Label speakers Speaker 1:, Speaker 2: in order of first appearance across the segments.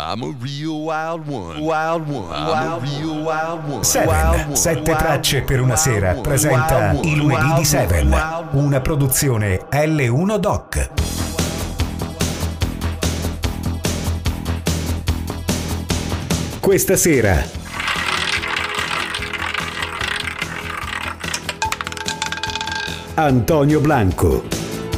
Speaker 1: I'm a real wild one. Wild one. I'm a real wild one.
Speaker 2: Seven, sette tracce per una sera, presenta I lunedì di Seven, una produzione L1 Doc. Questa sera Antonio Blanco.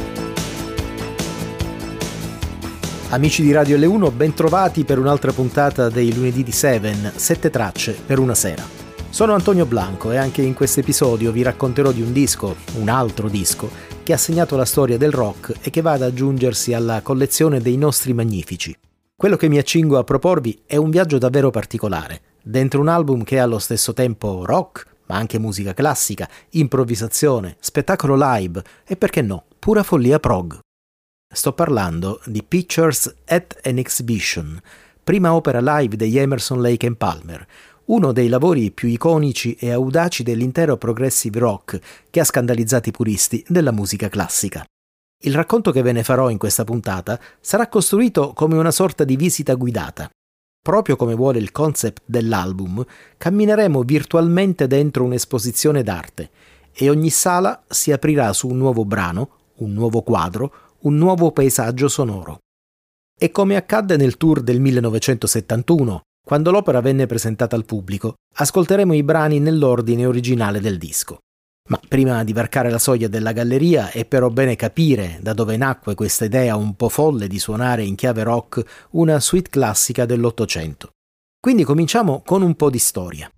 Speaker 3: Amici di Radio L1, bentrovati per un'altra puntata dei lunedì di Seven, 7 tracce per una sera. Sono Antonio Blanco e anche in questo episodio vi racconterò di un altro disco, che ha segnato la storia del rock e che va ad aggiungersi alla collezione dei nostri magnifici. Quello che mi accingo a proporvi è un viaggio davvero particolare, dentro un album che è allo stesso tempo rock, ma anche musica classica, improvvisazione, spettacolo live e perché no, pura follia prog. Sto parlando di Pictures at an Exhibition, prima opera live degli Emerson, Lake and Palmer, uno dei lavori più iconici e audaci dell'intero progressive rock che ha scandalizzato i puristi della musica classica. Il racconto che ve ne farò in questa puntata sarà costruito come una sorta di visita guidata. Proprio come vuole il concept dell'album, cammineremo virtualmente dentro un'esposizione d'arte e ogni sala si aprirà su un nuovo brano, un nuovo quadro, un nuovo paesaggio sonoro. E come accadde nel tour del 1971, quando l'opera venne presentata al pubblico, ascolteremo i brani nell'ordine originale del disco. Ma prima di varcare la soglia della galleria è però bene capire da dove nacque questa idea un po' folle di suonare in chiave rock una suite classica dell'Ottocento. Quindi cominciamo con un po' di storia.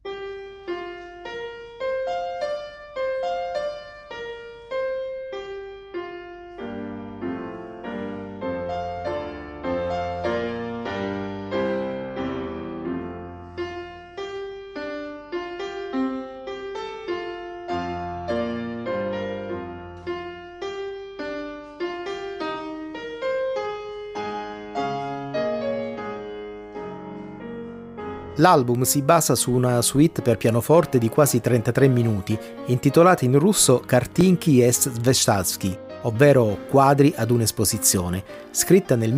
Speaker 3: L'album si basa su una suite per pianoforte di quasi 33 minuti, intitolata in russo Kartinki e Svestavsky, ovvero Quadri ad un'esposizione, scritta nel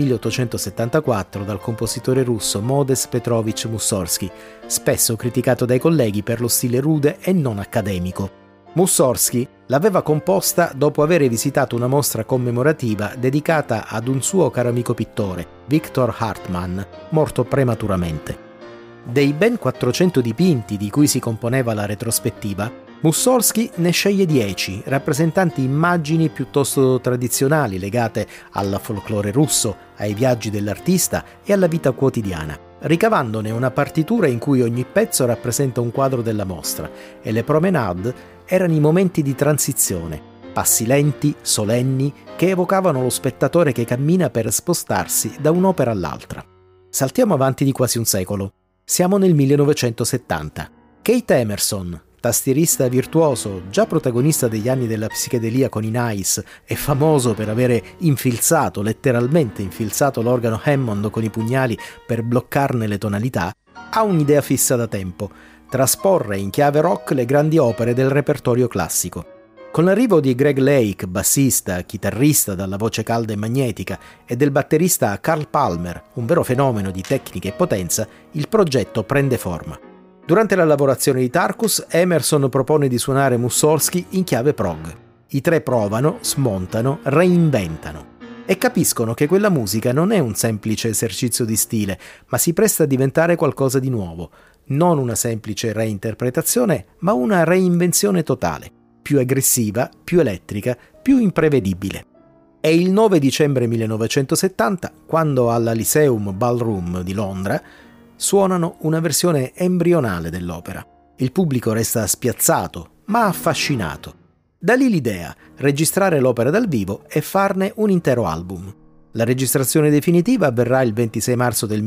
Speaker 3: 1874 dal compositore russo Modest Petrovich Mussorgsky, spesso criticato dai colleghi per lo stile rude e non accademico. Mussorgsky l'aveva composta dopo aver visitato una mostra commemorativa dedicata ad un suo caro amico pittore, Victor Hartmann, morto prematuramente. Dei ben 400 dipinti di cui si componeva la retrospettiva, Mussorgsky ne sceglie 10, rappresentanti immagini piuttosto tradizionali legate al folklore russo, ai viaggi dell'artista e alla vita quotidiana, ricavandone una partitura in cui ogni pezzo rappresenta un quadro della mostra e le promenade erano i momenti di transizione, passi lenti, solenni, che evocavano lo spettatore che cammina per spostarsi da un'opera all'altra. Saltiamo avanti di quasi un secolo. Siamo nel 1970. Keith Emerson, tastierista virtuoso, già protagonista degli anni della psichedelia con i Nice e famoso per avere letteralmente infilzato l'organo Hammond con i pugnali per bloccarne le tonalità, ha un'idea fissa da tempo: trasporre in chiave rock le grandi opere del repertorio classico. Con l'arrivo di Greg Lake, bassista, chitarrista dalla voce calda e magnetica, e del batterista Carl Palmer, un vero fenomeno di tecnica e potenza, il progetto prende forma. Durante la lavorazione di Tarkus, Emerson propone di suonare Mussorgsky in chiave prog. I tre provano, smontano, reinventano e capiscono che quella musica non è un semplice esercizio di stile, ma si presta a diventare qualcosa di nuovo, non una semplice reinterpretazione, ma una reinvenzione totale. Più aggressiva, più elettrica, più imprevedibile. È il 9 dicembre 1970 quando alla Lyceum Ballroom di Londra suonano una versione embrionale dell'opera. Il pubblico resta spiazzato, ma affascinato. Da lì l'idea, registrare l'opera dal vivo e farne un intero album. La registrazione definitiva avverrà il 26 marzo del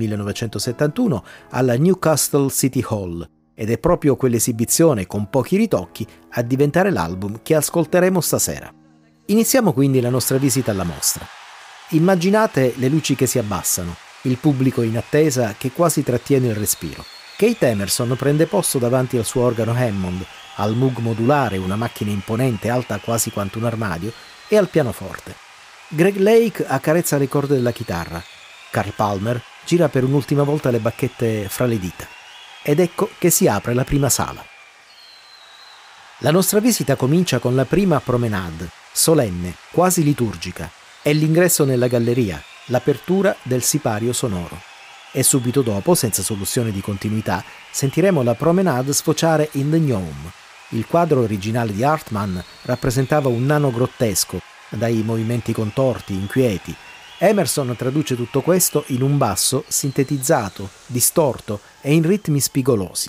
Speaker 3: 1971 alla Newcastle City Hall, ed è proprio quell'esibizione con pochi ritocchi a diventare l'album che ascolteremo stasera. Iniziamo quindi la nostra visita alla mostra. Immaginate le luci che si abbassano, il pubblico in attesa che quasi trattiene il respiro. Keith Emerson prende posto davanti al suo organo Hammond, al Moog modulare, una macchina imponente alta quasi quanto un armadio, e al pianoforte. Greg Lake accarezza le corde della chitarra. Carl Palmer gira per un'ultima volta le bacchette fra le dita. Ed ecco che si apre la prima sala. La nostra visita comincia con la prima promenade, solenne, quasi liturgica. È l'ingresso nella galleria, l'apertura del sipario sonoro. E subito dopo, senza soluzione di continuità, sentiremo la promenade sfociare in The Gnome. Il quadro originale di Hartmann rappresentava un nano grottesco, dai movimenti contorti, inquieti. Emerson traduce tutto questo in un basso sintetizzato, distorto e in ritmi spigolosi.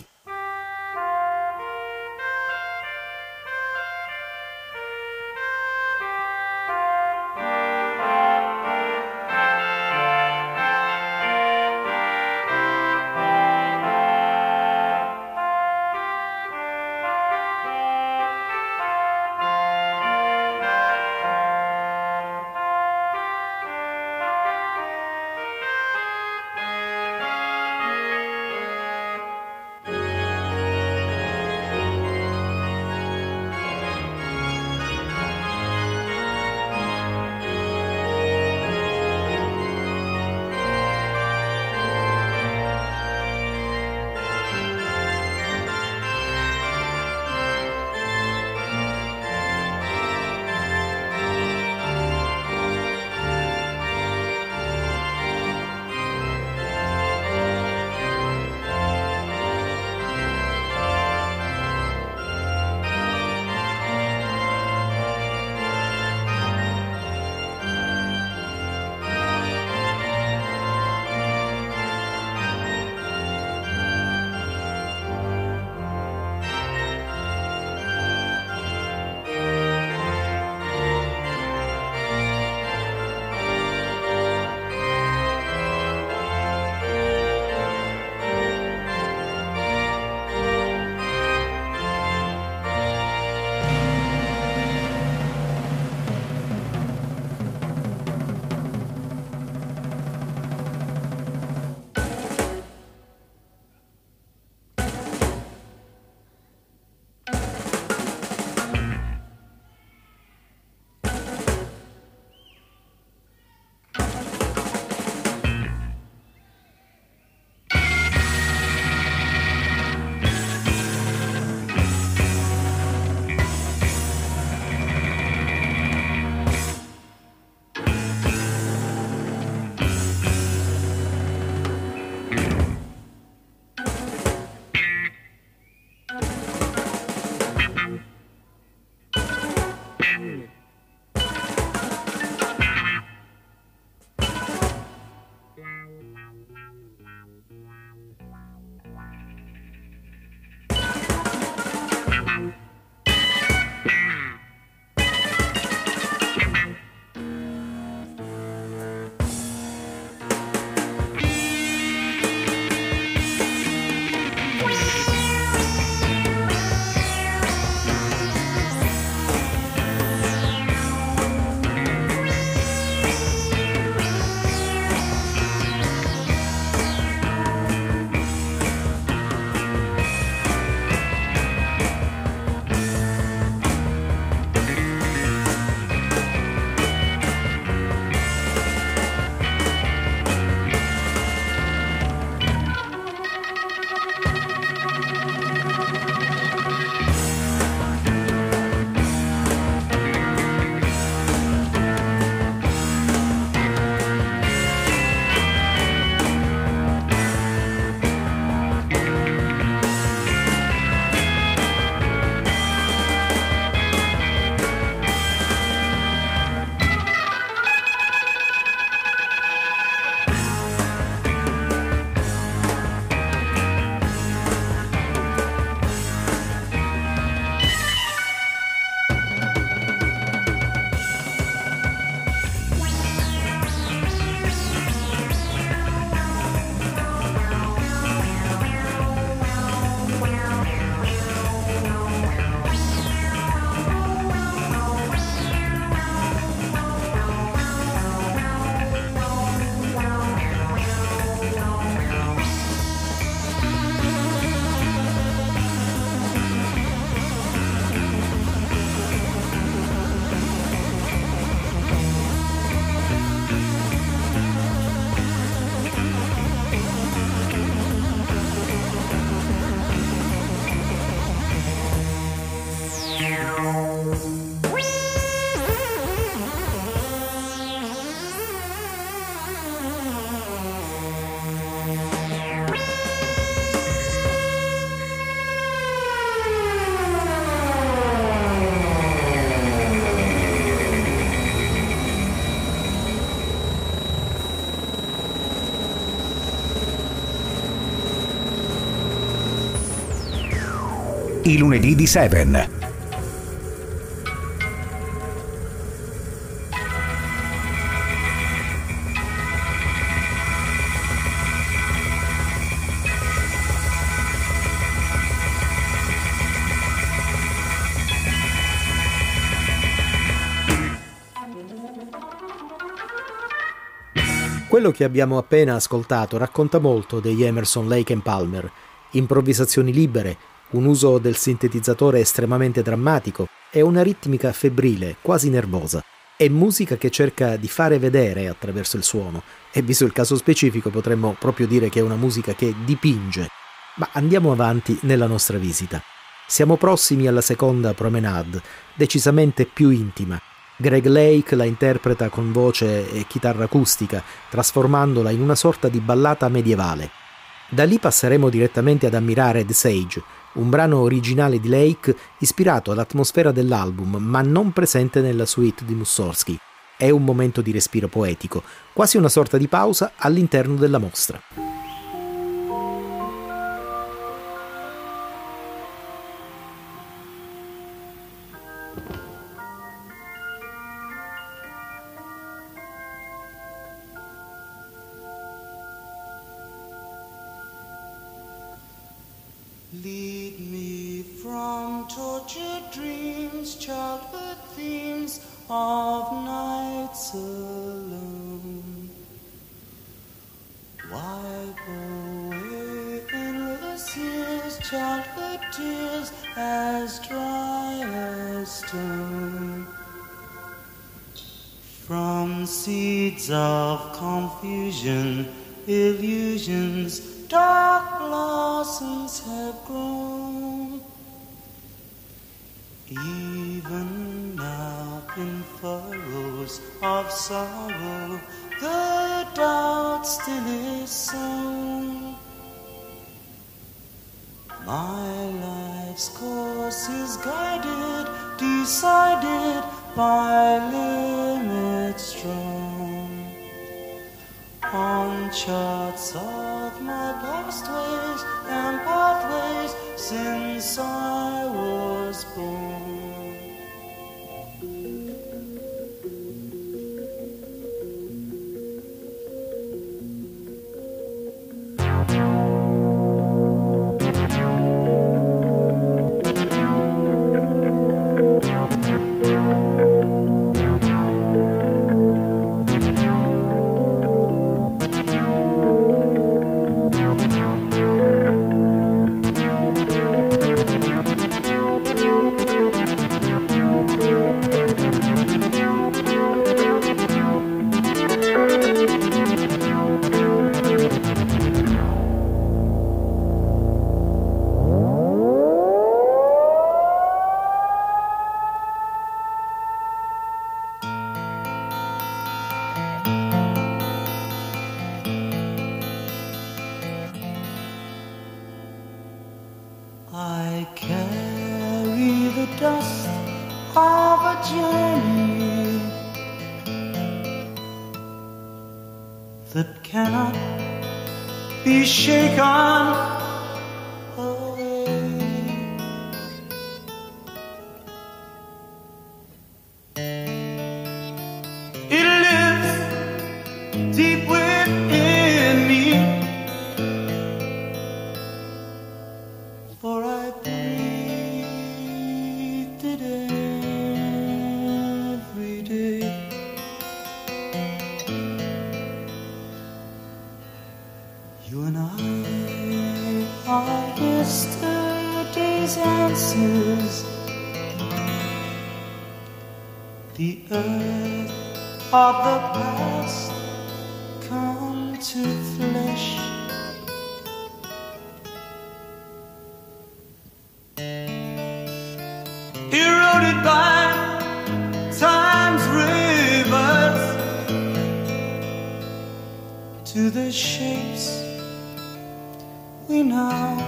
Speaker 2: I lunedì di Seven.
Speaker 3: Quello che abbiamo appena ascoltato racconta molto degli Emerson, Lake and Palmer. Improvvisazioni libere, un uso del sintetizzatore estremamente drammatico e una ritmica febbrile, quasi nervosa. È musica che cerca di fare vedere attraverso il suono, e visto il caso specifico potremmo proprio dire che è una musica che dipinge. Ma andiamo avanti nella nostra visita. Siamo prossimi alla seconda promenade, decisamente più intima. Greg Lake la interpreta con voce e chitarra acustica, trasformandola in una sorta di ballata medievale. Da lì passeremo direttamente ad ammirare The Sage, un brano originale di Lake ispirato all'atmosfera dell'album, ma non presente nella suite di Mussorgsky. È un momento di respiro poetico, quasi una sorta di pausa all'interno della mostra.
Speaker 4: Lead me from tortured dreams, childhood themes of nights alone. Wipe away endless years, childhood tears as dry as stone. From seeds of confusion, illusions, dark blossoms have grown. Even now in furrows of sorrow, the doubt still is sown. My life's course is guided, decided by limits strong. On charts of my past ways and pathways since I was born. I carry the dust of a journey that cannot be shaken away. It lives deep within me, for I breathed it every day. You and I are yesterday's answers. The earth of the past come to flesh. Eroded by time's rivers to the shapes we now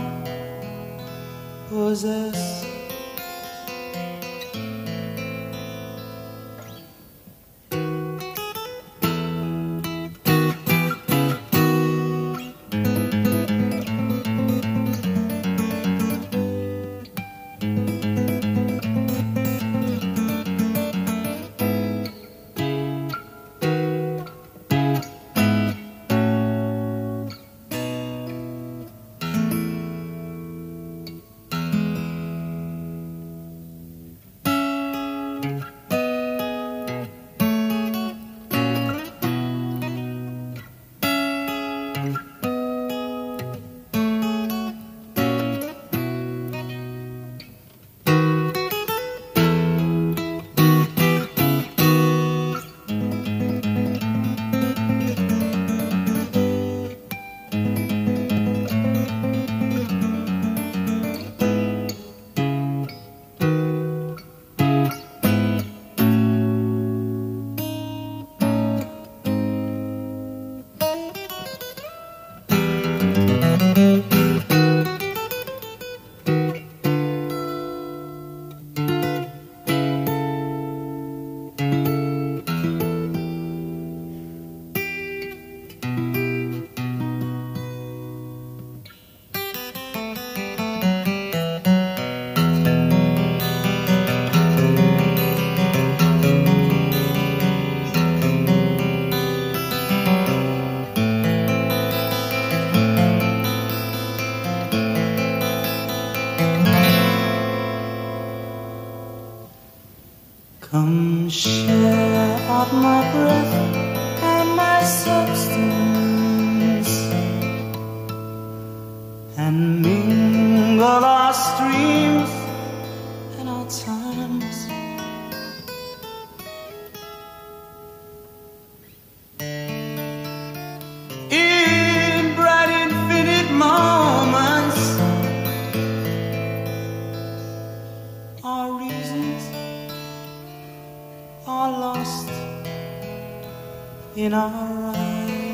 Speaker 4: possess. Come share of my breath and my substance, and mingle our streams and our times. In bright infinite moments, our reasons are lost in our eyes.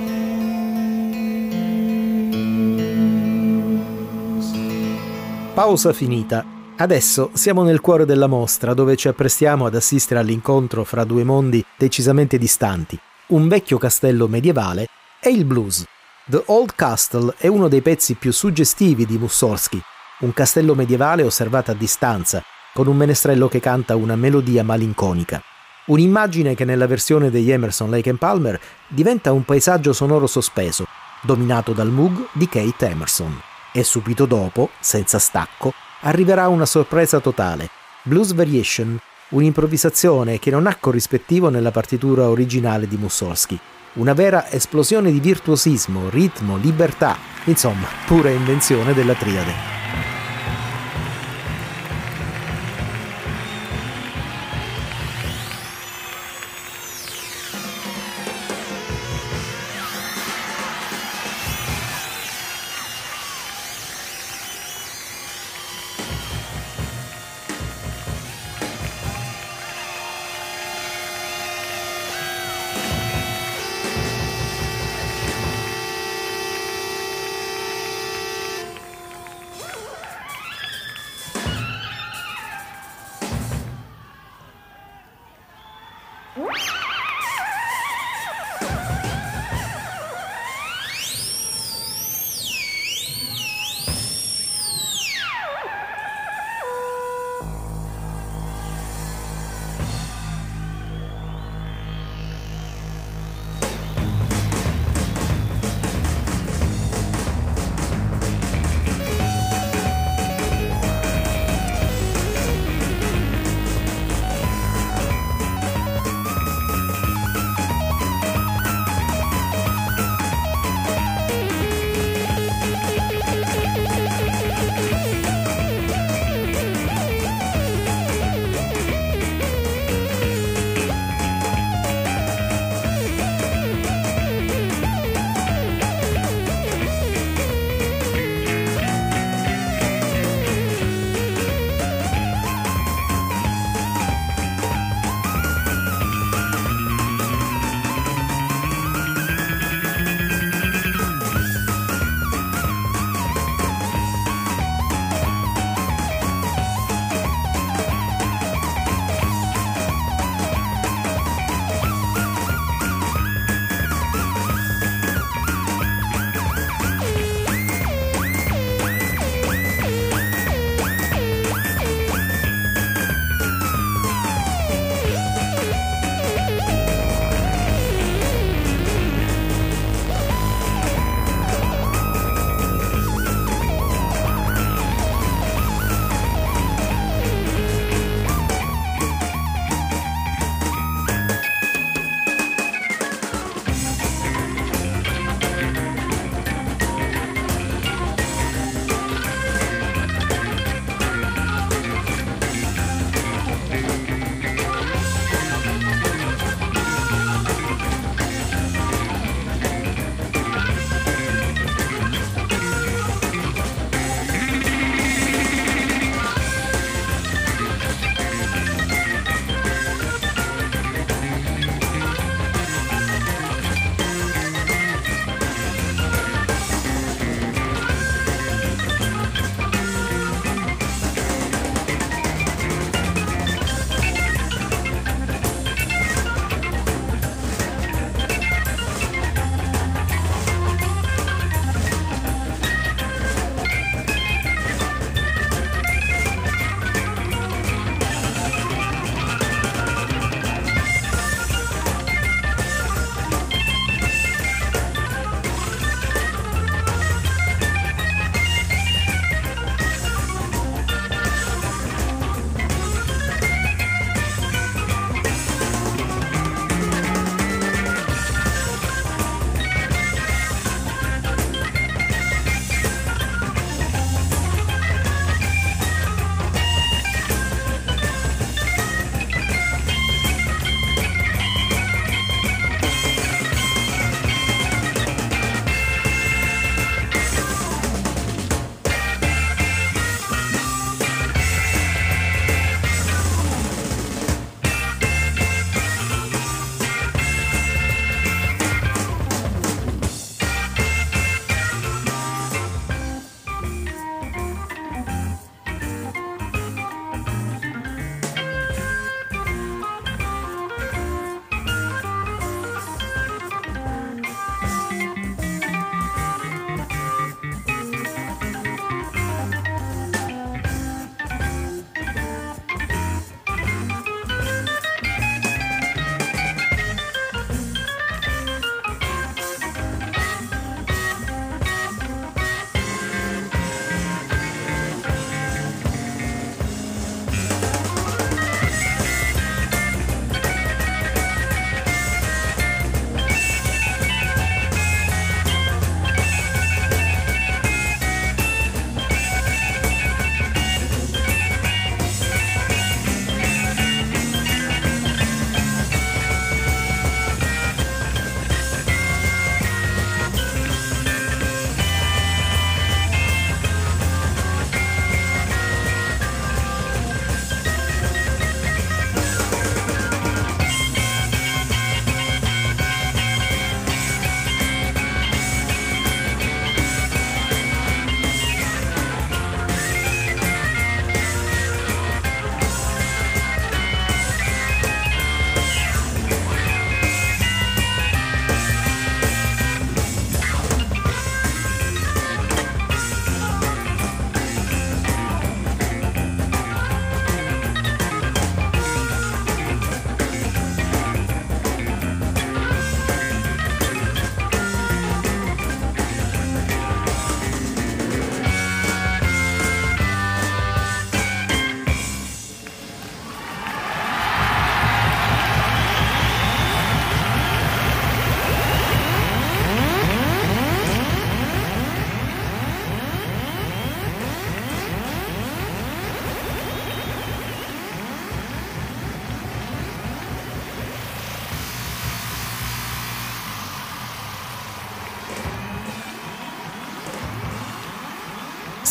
Speaker 3: Pausa finita. Adesso siamo nel cuore della mostra, dove ci apprestiamo ad assistere all'incontro fra due mondi decisamente distanti, un vecchio castello medievale e il blues. The Old Castle è uno dei pezzi più suggestivi di Mussorgsky, un castello medievale osservato a distanza, con un menestrello che canta una melodia malinconica. Un'immagine che nella versione degli Emerson, Lake and Palmer diventa un paesaggio sonoro sospeso, dominato dal Moog di Kate Emerson. E subito dopo, senza stacco, arriverà una sorpresa totale, Blues Variation, un'improvvisazione che non ha corrispettivo nella partitura originale di Mussorgsky. Una vera esplosione di virtuosismo, ritmo, libertà, insomma, pura invenzione della triade.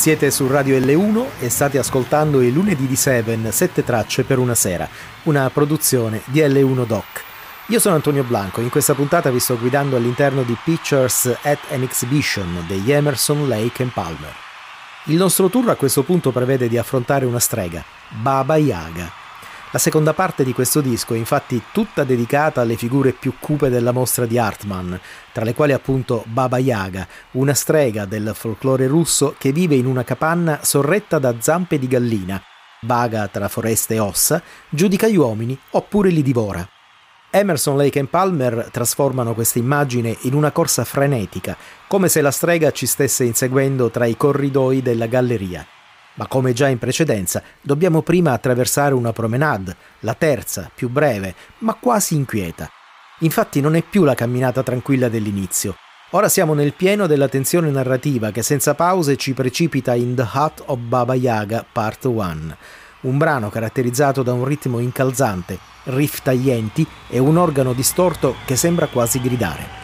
Speaker 3: Siete su Radio L1 e state ascoltando i lunedì di Seven, 7 tracce per una sera, una produzione di L1 Doc. Io sono Antonio Blanco e in questa puntata vi sto guidando all'interno di Pictures at an Exhibition degli Emerson, Lake and Palmer. Il nostro tour a questo punto prevede di affrontare una strega, Baba Yaga. La seconda parte di questo disco è infatti tutta dedicata alle figure più cupe della mostra di Hartmann, tra le quali appunto Baba Yaga, una strega del folklore russo che vive in una capanna sorretta da zampe di gallina, vaga tra foreste e ossa, giudica gli uomini oppure li divora. Emerson, Lake and Palmer trasformano questa immagine in una corsa frenetica, come se la strega ci stesse inseguendo tra i corridoi della galleria. Ma come già in precedenza, dobbiamo prima attraversare una promenade, la terza, più breve, ma quasi inquieta. Infatti non è più la camminata tranquilla dell'inizio. Ora siamo nel pieno della tensione narrativa che senza pause ci precipita in The Hut of Baba Yaga Part 1, un brano caratterizzato da un ritmo incalzante, riff taglienti e un organo distorto che sembra quasi gridare.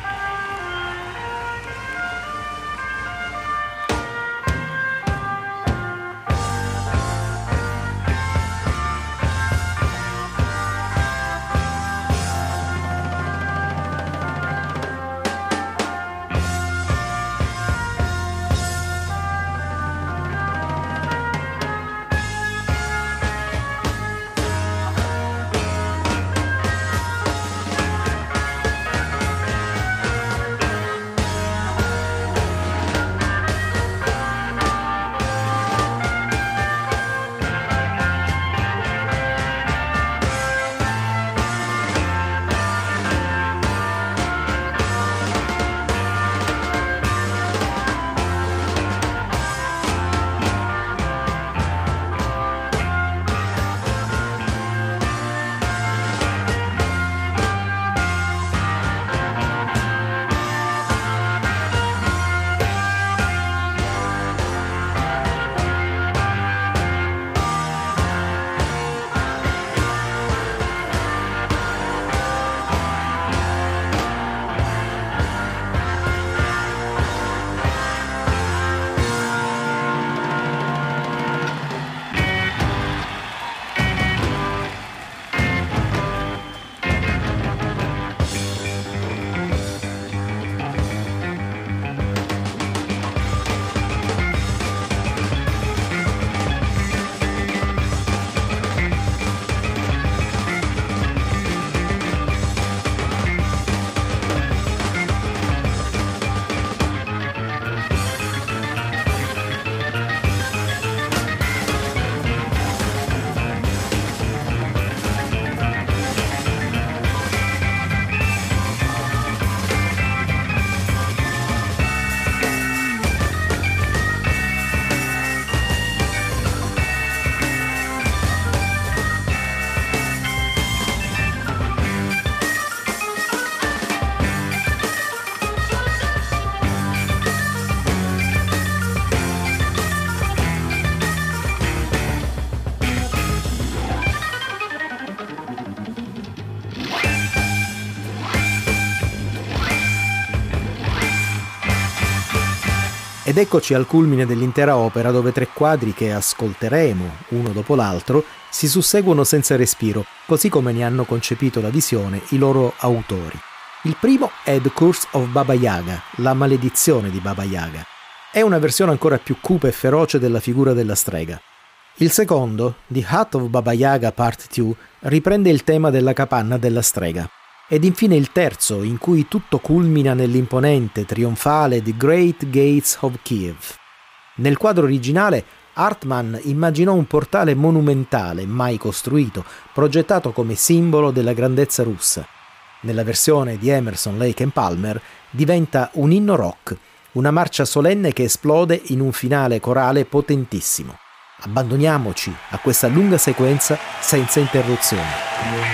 Speaker 3: Ed eccoci al culmine dell'intera opera dove 3 quadri che ascolteremo uno dopo l'altro si susseguono senza respiro, così come ne hanno concepito la visione i loro autori. Il primo è The Curse of Baba Yaga, la maledizione di Baba Yaga. È una versione ancora più cupa e feroce della figura della strega. Il secondo, The Hut of Baba Yaga Part 2, riprende il tema della capanna della strega. Ed infine il terzo, in cui tutto culmina nell'imponente, trionfale The Great Gates of Kiev. Nel quadro originale, Hartmann immaginò un portale monumentale, mai costruito, progettato come simbolo della grandezza russa. Nella versione di Emerson, Lake and Palmer, diventa un inno rock, una marcia solenne che esplode in un finale corale potentissimo. Abbandoniamoci a questa lunga sequenza senza interruzioni.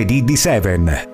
Speaker 2: lunedì di Seven.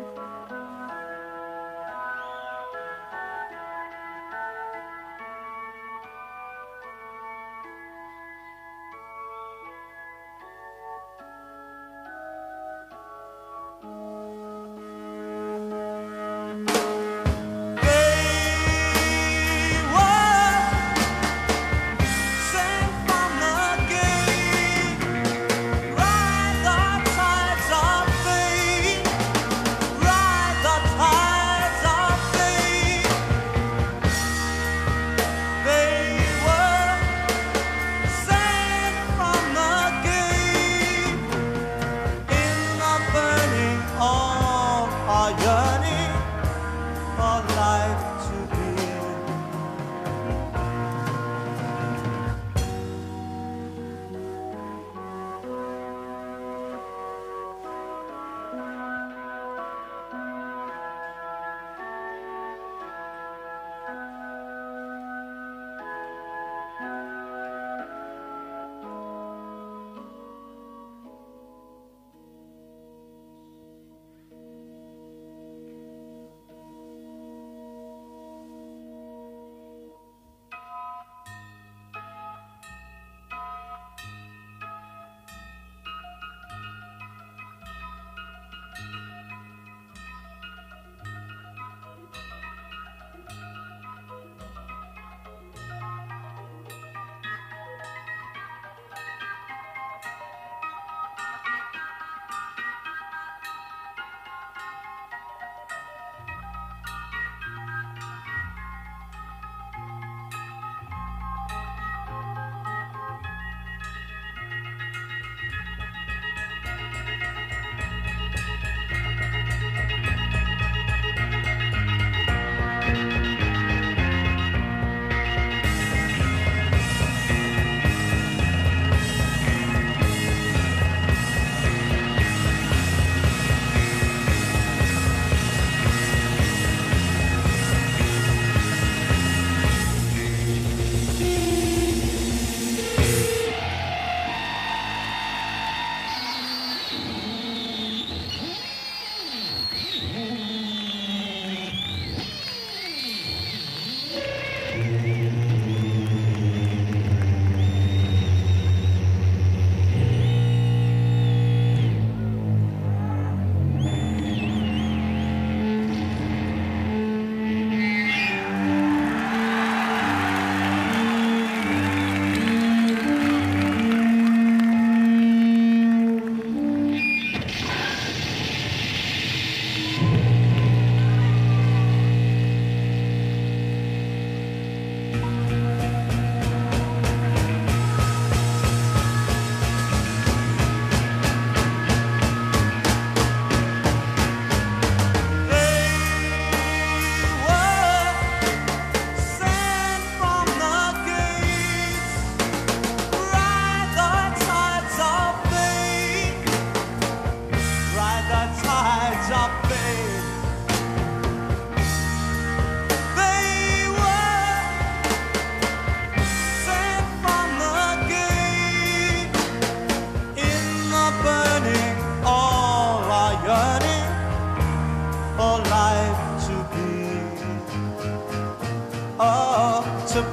Speaker 4: To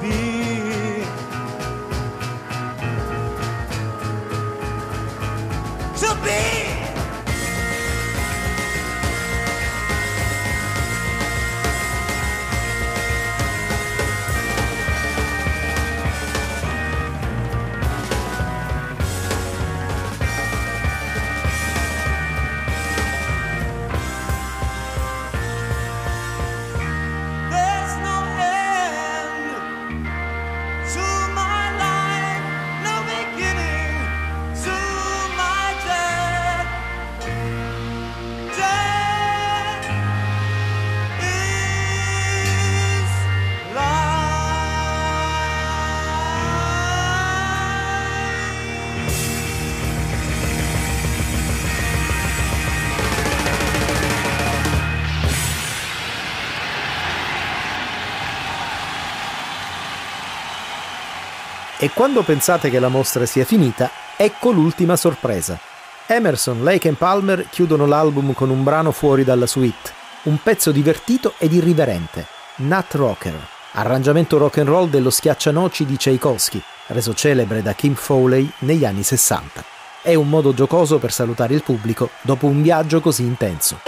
Speaker 4: be
Speaker 3: E quando pensate che la mostra sia finita, ecco l'ultima sorpresa. Emerson, Lake and Palmer chiudono l'album con un brano fuori dalla suite, un pezzo divertito ed irriverente, Nut Rocker, arrangiamento rock and roll dello Schiaccianoci di Tchaikovsky, reso celebre da Kim Fowley negli anni 60. È un modo giocoso per salutare il pubblico dopo un viaggio così intenso.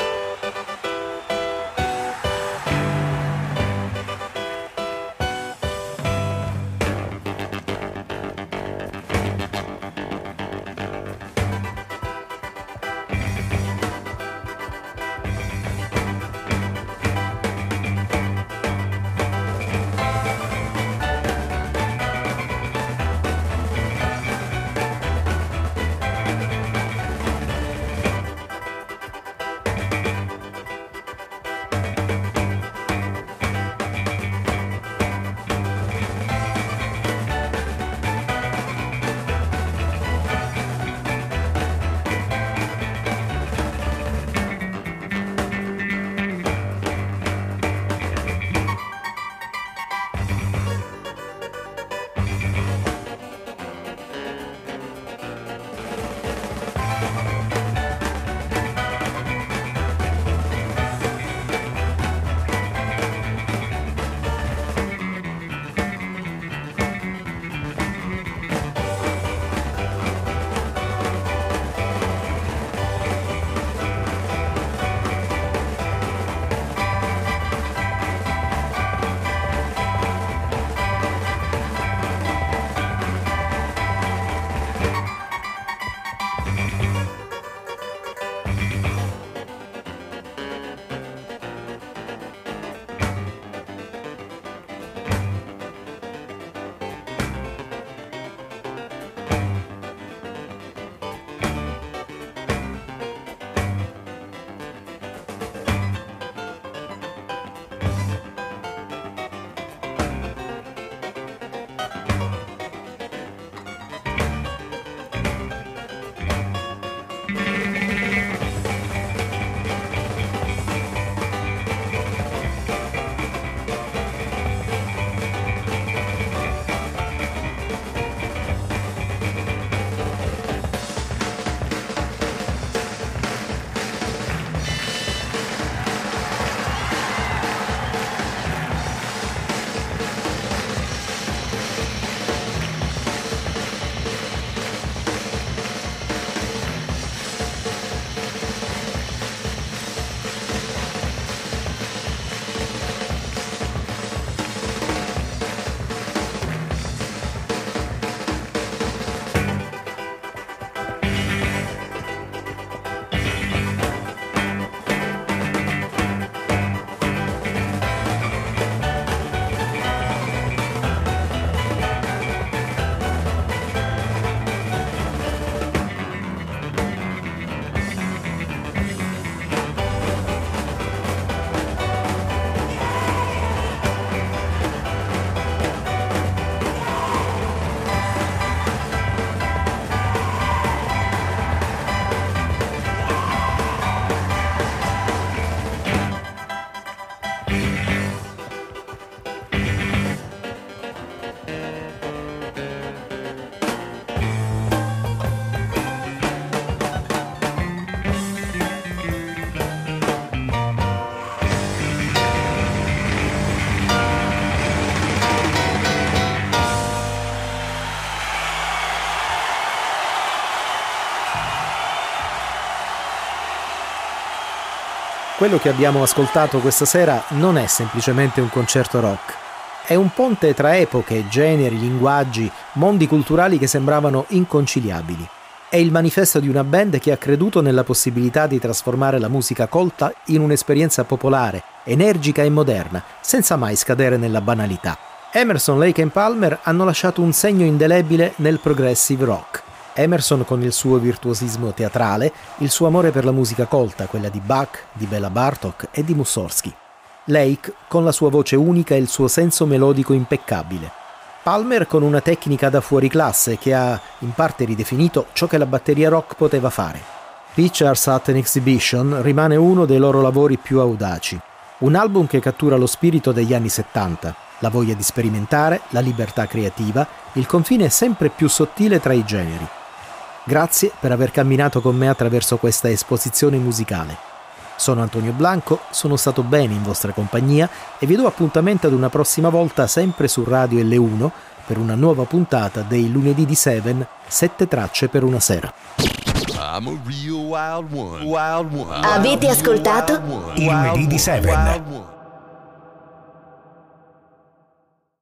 Speaker 3: Quello che abbiamo ascoltato questa sera non è semplicemente un concerto rock. È un ponte tra epoche, generi, linguaggi, mondi culturali che sembravano inconciliabili. È il manifesto di una band che ha creduto nella possibilità di trasformare la musica colta in un'esperienza popolare, energica e moderna, senza mai scadere nella banalità. Emerson, Lake and Palmer hanno lasciato un segno indelebile nel progressive rock. Emerson con il suo virtuosismo teatrale, il suo amore per la musica colta, quella di Bach, di Bela Bartok e di Mussorgsky. Lake con la sua voce unica e il suo senso melodico impeccabile. Palmer con una tecnica da fuori classe che ha in parte ridefinito ciò che la batteria rock poteva fare. Pictures at an Exhibition rimane uno dei loro lavori più audaci. Un album che cattura lo spirito degli anni 70, la voglia di sperimentare, la libertà creativa, il confine sempre più sottile tra i generi. Grazie per aver camminato con me attraverso questa esposizione musicale. Sono Antonio Blanco, sono stato bene in vostra compagnia e vi do appuntamento ad una prossima volta sempre su Radio L1 per una nuova puntata dei lunedì di Seven, 7 tracce per una sera.
Speaker 1: I'm a real wild one. Wild one.
Speaker 5: Avete ascoltato?
Speaker 2: I lunedì di Seven.